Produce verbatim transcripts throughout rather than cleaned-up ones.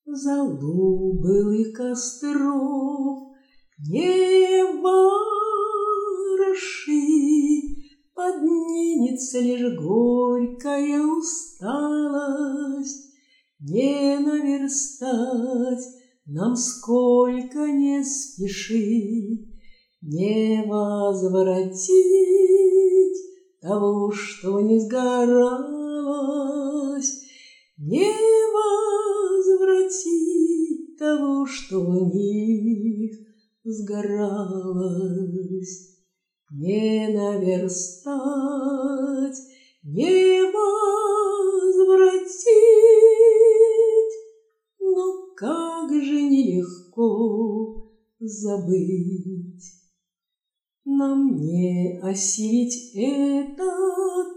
Залу былых костров не вороши, поднимется лишь горькая усталость. Не наверстать нам сколько не спеши, не возвратить того, что не сгоралось, не возвратить того, что в них сгоралось, не наверстать, не возвратить. Но как же нелегко забыть. Нам не осилить этот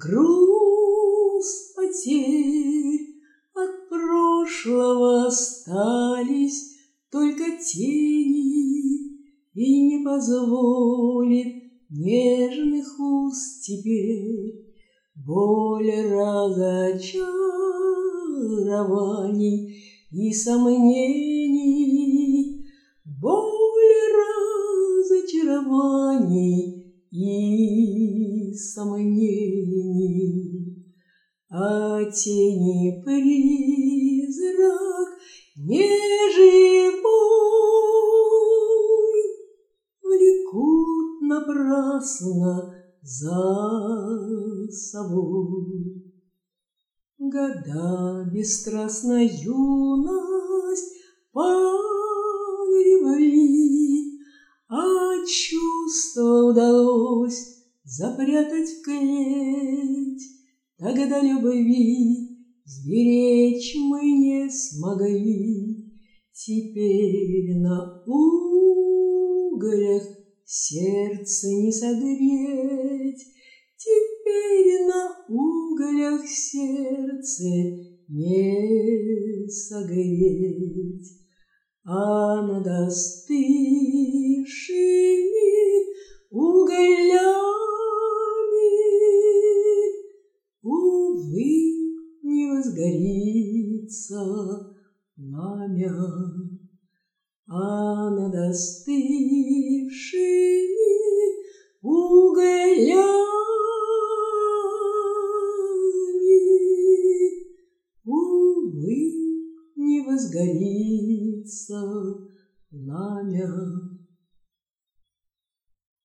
груз потерь. От прошлого остались только тени, и не позволит нежных уст теперь боль разочарований и сомнений, боль разочарований и сомнений. А тени призрак неживой влекут напрасно за собой. Года бесстрастна юность погребли, а чувство удалось запрятать в клеть. Тогда любви сберечь мы не смогли. Теперь на углях сердце не согреть. Теперь на углях сердце не согреть. А над остывшими углями, увы, не возгорится пламя. А над остывшими углями